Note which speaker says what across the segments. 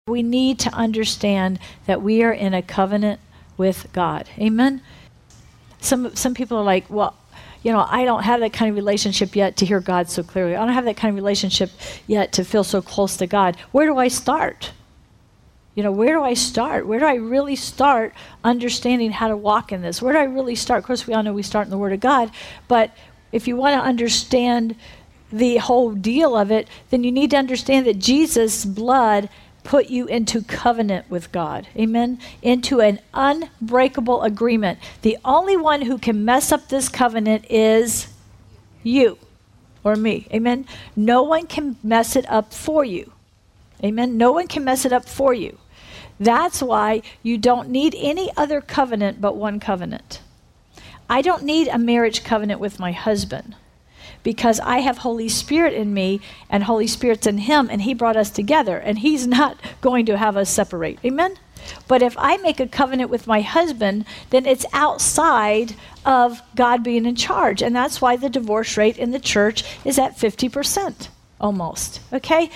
Speaker 1: We need to understand that we are in a covenant with God. Amen? Some people are like, well, I don't have that kind of relationship yet to hear God so clearly. I don't have that kind of relationship yet to feel so close to God. Where do I start? Where do I start? Where do I really start understanding how to walk in this? Where do I really start? Of course, we all know we start in the Word of God, but if you want to understand the whole deal of it, then you need to understand that Jesus' blood put you into covenant with God. Amen? Into an unbreakable agreement. The only one who can mess up this covenant is you or me. Amen? No one can mess it up for you. Amen? No one can mess it up for you. That's why you don't need any other covenant but one covenant. I don't need a marriage covenant with my husband because I have Holy Spirit in me and Holy Spirit's in him, and he brought us together, and he's not going to have us separate. Amen? But if I make a covenant with my husband, then it's outside of God being in charge, and that's why the divorce rate in the church is at 50% almost. Okay?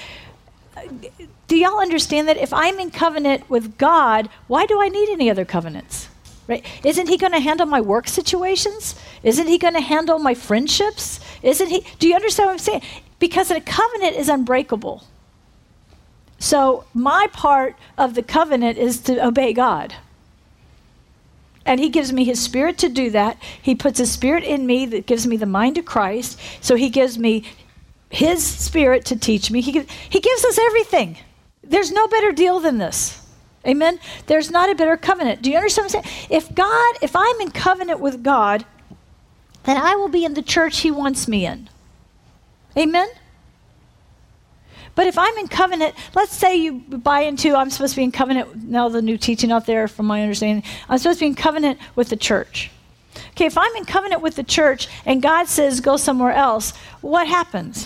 Speaker 1: Do y'all understand that if I'm in covenant with God, why do I need any other covenants? Right? Isn't he going to handle my work situations? Isn't he going to handle my friendships? Do you understand what I'm saying? Because a covenant is unbreakable. So my part of the covenant is to obey God. And he gives me his Spirit to do that. He puts his Spirit in me that gives me the mind of Christ. So he gives me his Spirit to teach me. He gives us everything. There's no better deal than this. Amen? There's not a better covenant. Do you understand what I'm saying? If I'm in covenant with God, then I will be in the church he wants me in. Amen? But if I'm in covenant, let's say you buy into, I'm supposed to be in covenant, now the new teaching out there from my understanding, I'm supposed to be in covenant with the church. Okay, if I'm in covenant with the church and God says go somewhere else, what happens?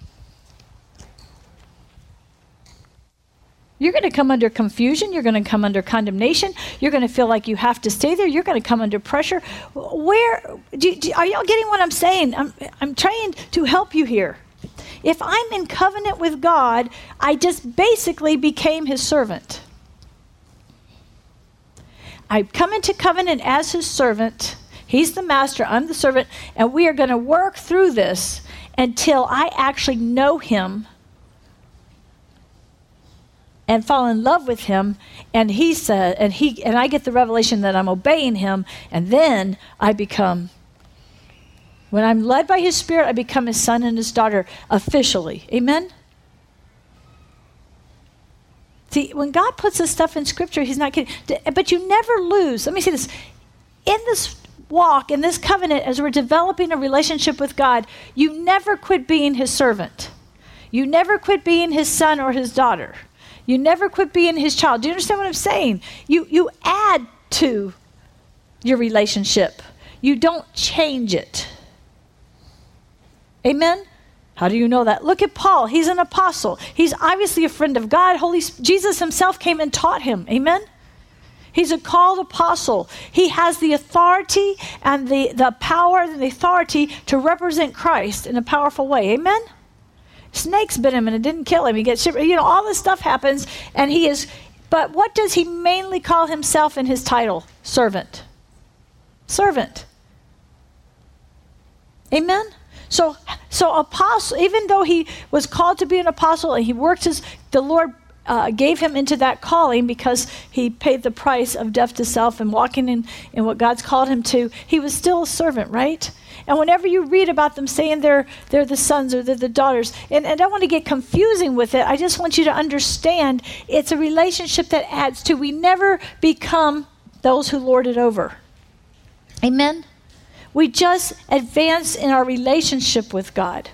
Speaker 1: You're going to come under confusion. You're going to come under condemnation. You're going to feel like you have to stay there. You're going to come under pressure. Are y'all getting what I'm saying? I'm trying to help you here. If I'm in covenant with God, I just basically became his servant. I come into covenant as his servant. He's the master. I'm the servant. And we are going to work through this until I actually know him and fall in love with him, and he said, and I get the revelation that I'm obeying him, and then I become, when I'm led by his Spirit, I become his son and his daughter officially. Amen? See, when God puts this stuff in Scripture, he's not kidding. But you never lose. Let me say this. In this walk, in this covenant, as we're developing a relationship with God, you never quit being his servant. You never quit being his son or his daughter. You never quit being his child. Do you understand what I'm saying? You add to your relationship. You don't change it. Amen? How do you know that? Look at Paul. He's an apostle. He's obviously a friend of God. Jesus himself came and taught him. Amen? He's a called apostle. He has the authority and the power and the authority to represent Christ in a powerful way. Amen? Snakes bit him and it didn't kill him. He gets shivered. All this stuff happens, and but what does he mainly call himself in his title? Servant. Servant. Amen? So apostle, even though he was called to be an apostle and he worked the Lord gave him into that calling because he paid the price of death to self and walking in what God's called him to, he was still a servant, right? And whenever you read about them saying they're the sons or they're the daughters, and I don't want to get confusing with it, I just want you to understand it's a relationship that adds to. We never become those who lord it over. Amen? We just advance in our relationship with God.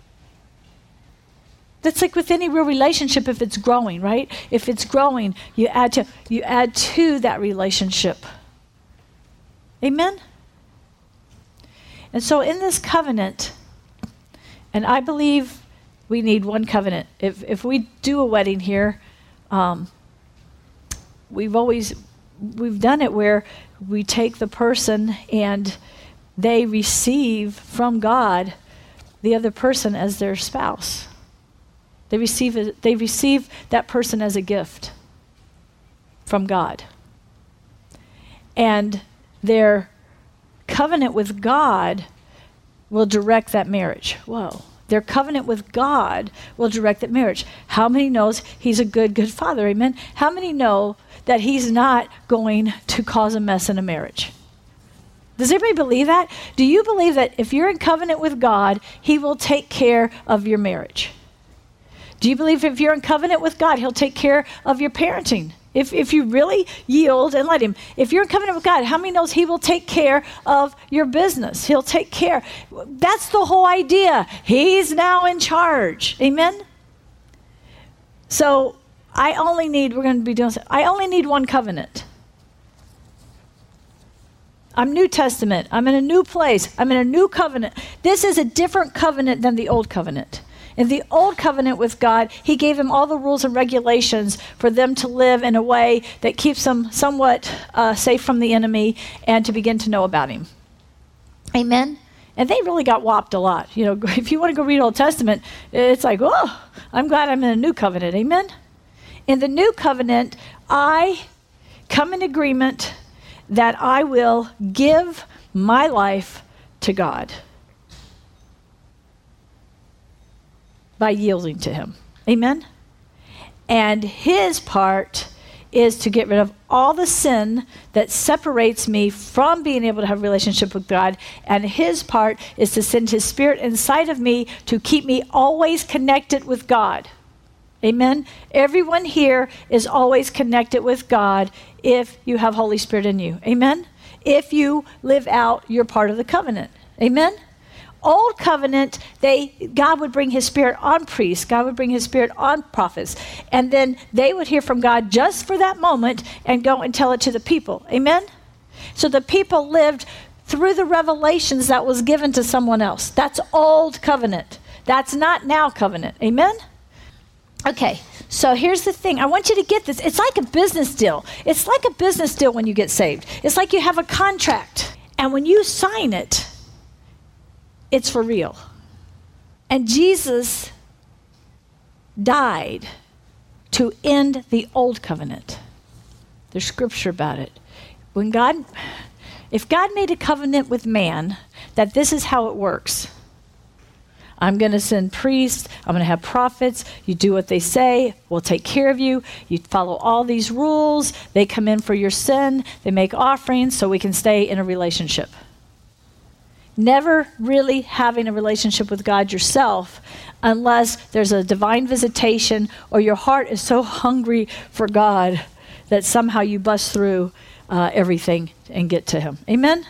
Speaker 1: That's like with any real relationship if it's growing, right? If it's growing, you add to that relationship. Amen? And so in this covenant, and I believe we need one covenant. If we do a wedding here, we've done it where we take the person and they receive from God the other person as their spouse. They receive that person as a gift from God. And their covenant with God will direct that marriage. Whoa. Their covenant with God will direct that marriage. How many knows he's a good father? Amen. How many know that he's not going to cause a mess in a marriage? Does everybody believe that? Do you believe that if you're in covenant with God, he will take care of your marriage? Do you believe if you're in covenant with God, he'll take care of your parenting? If you really yield and let him. If you're in covenant with God, how many knows he will take care of your business? He'll take care. That's the whole idea. He's now in charge. Amen? So I only need one covenant. I'm New Testament. I'm in a new place. I'm in a new covenant. This is a different covenant than the old covenant. In the old covenant with God, he gave them all the rules and regulations for them to live in a way that keeps them somewhat safe from the enemy and to begin to know about him. Amen? And they really got whopped a lot. You know, if you want to go read Old Testament, it's like, oh, I'm glad I'm in a new covenant. Amen? In the new covenant, I come in agreement that I will give my life to God by yielding to him. Amen? And his part is to get rid of all the sin that separates me from being able to have a relationship with God. And his part is to send his spirit inside of me to keep me always connected with God. Amen? Everyone here is always connected with God if you have Holy Spirit in you. Amen? If you live out your part of the covenant. Amen? Old covenant, God would bring his spirit on priests. God would bring his spirit on prophets. And then they would hear from God just for that moment and go and tell it to the people. Amen? So the people lived through the revelations that was given to someone else. That's old covenant. That's not now covenant. Amen? Okay, so here's the thing. I want you to get this. It's like a business deal. It's like a business deal when you get saved. It's like you have a contract. And when you sign it, it's for real. And Jesus died to end the old covenant. There's scripture about it. If God made a covenant with man, that this is how it works. I'm going to send priests. I'm going to have prophets. You do what they say. We'll take care of you. You follow all these rules. They come in for your sin. They make offerings so we can stay in a relationship. Never really having a relationship with God yourself unless there's a divine visitation or your heart is so hungry for God that somehow you bust through everything and get to him. Amen?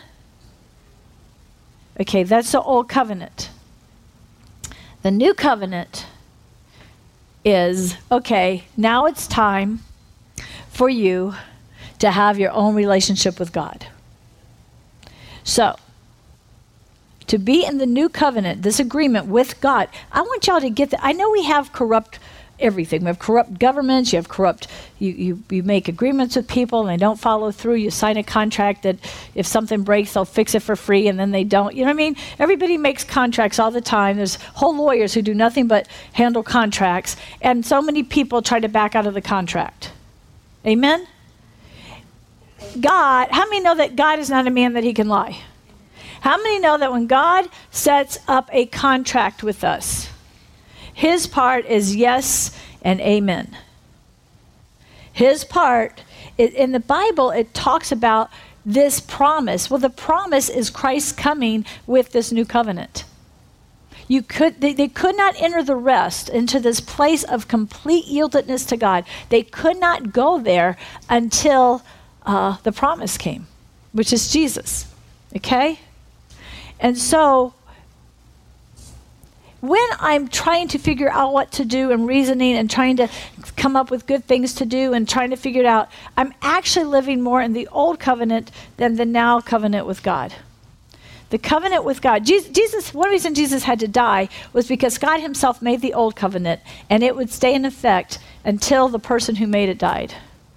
Speaker 1: Okay, that's the old covenant. The new covenant is, okay, now it's time for you to have your own relationship with God. So, to be in the new covenant, this agreement with God, I want y'all to get that. I know we have corrupt everything. We have corrupt governments. You have corrupt, you make agreements with people and they don't follow through. You sign a contract that if something breaks, they'll fix it for free and then they don't. You know what I mean? Everybody makes contracts all the time. There's whole lawyers who do nothing but handle contracts. And so many people try to back out of the contract. Amen? God, how many know that God is not a man that he can lie? How many know that when God sets up a contract with us, his part is yes and amen. His part, in the Bible, it talks about this promise. Well, the promise is Christ coming with this new covenant. They could not enter the rest into this place of complete yieldedness to God. They could not go there until the promise came, which is Jesus. Okay? And so, when I'm trying to figure out what to do and reasoning and trying to come up with good things to do and trying to figure it out, I'm actually living more in the old covenant than the now covenant with God. The covenant with God. Jesus, one reason Jesus had to die was because God himself made the old covenant and it would stay in effect until the person who made it died.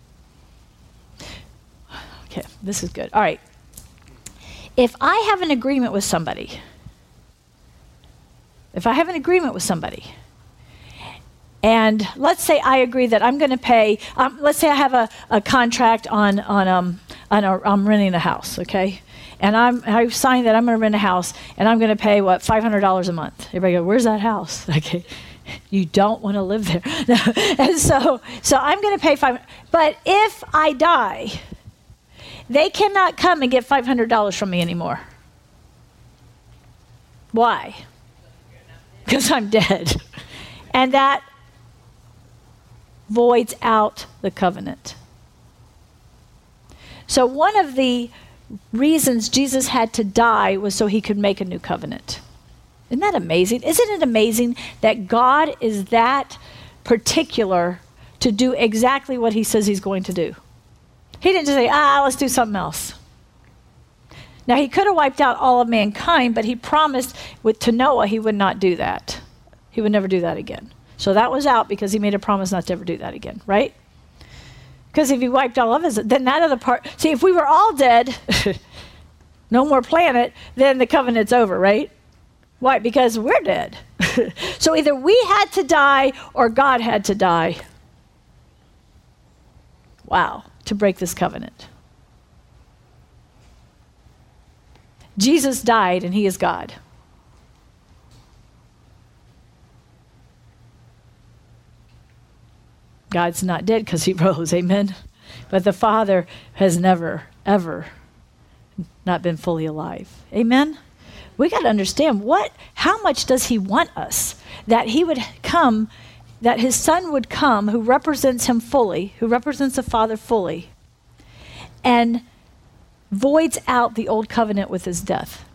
Speaker 1: Okay, this is good. All right. If I have an agreement with somebody, And let's say I agree that I'm going to pay, let's say I have a contract on I'm renting a house, okay? And I've signed that I'm going to rent a house, and I'm going to pay, $500 a month. Everybody go, where's that house? Okay. You don't want to live there. No. And so I'm going to pay $500. But if I die, they cannot come and get $500 from me anymore. Why? Because I'm dead. And that voids out the covenant. So one of the reasons Jesus had to die was so he could make a new covenant. Isn't that amazing? Isn't it amazing that God is that particular to do exactly what he says he's going to do? He didn't just say, let's do something else. Now, he could have wiped out all of mankind, but he promised to Noah he would not do that. He would never do that again. So that was out because he made a promise not to ever do that again, right? Because if he wiped all of us, then that other part, see, if we were all dead, no more planet, then the covenant's over, right? Why? Because we're dead. So either we had to die or God had to die. Wow, to break this covenant. Jesus died and he is God. God's not dead because he rose, amen? But the Father has never, ever not been fully alive, amen? We got to understand how much does he want us? That he would come, that his son would come who represents him fully, who represents the Father fully, and voids out the old covenant with his death.